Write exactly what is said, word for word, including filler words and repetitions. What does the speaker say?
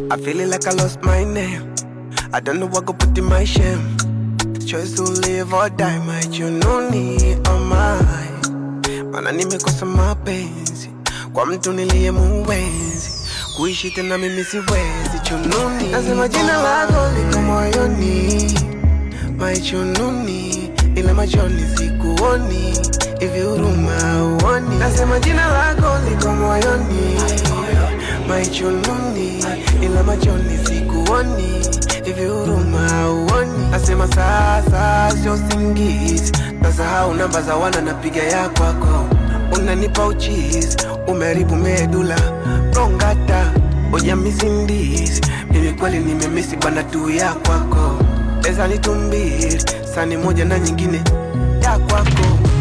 I feel it like I lost my name. I don't know what go put in my shame. Choice to live or die, my you know ni amai. Mana nimekosa mapenzi kwa mtu niliye muwezi. Kuishi tena mimi siwezi chununi. Nasema jina lako liko moyoni, my chununi. Ila machoni sikuoni, hivi huruma uoni. Nasema jina lako liko moyoni, my chununi. Ila machoni sikuoni, hivi huruma uoni. Nasema sasa sio singizi, nasahau namba za wana napiga ya kwako. Unanipa uchizi, umeharibu medula rongata. Oja misindisi, mimi kweli nimemisi bana tu ya kwako. Eza nitumbiri, sani moja na nyingine ya kwako.